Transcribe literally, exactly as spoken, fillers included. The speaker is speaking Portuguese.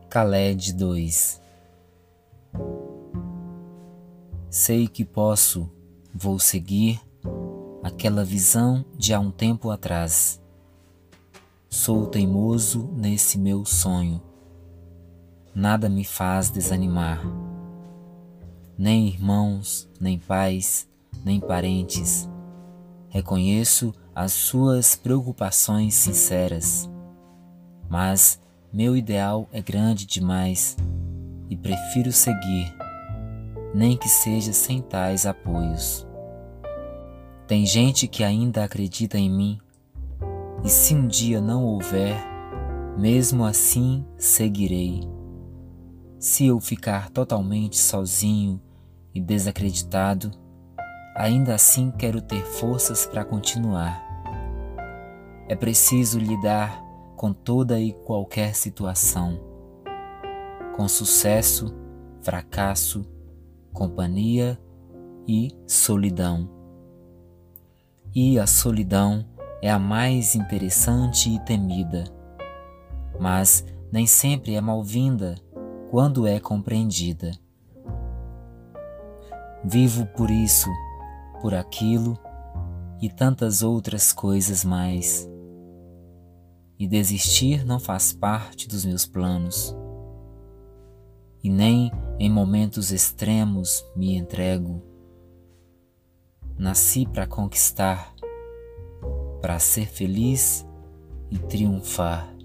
Khaled dois. Sei que posso, vou seguir aquela visão de há um tempo atrás. Sou teimoso nesse meu sonho. Nada me faz desanimar. Nem irmãos, nem pais, nem parentes. Reconheço as suas preocupações sinceras, mas meu ideal é grande demais e prefiro seguir, nem que seja sem tais apoios. Tem gente que ainda acredita em mim, e se um dia não houver, mesmo assim seguirei. Se eu ficar totalmente sozinho e desacreditado, ainda assim quero ter forças para continuar. É preciso lidar com toda e qualquer situação, com sucesso, fracasso, companhia e solidão. E a solidão é a mais interessante e temida, mas nem sempre é mal-vinda quando é compreendida. Vivo por isso, por aquilo e tantas outras coisas mais. E desistir não faz parte dos meus planos. E nem em momentos extremos me entrego. Nasci para conquistar, para ser feliz e triunfar.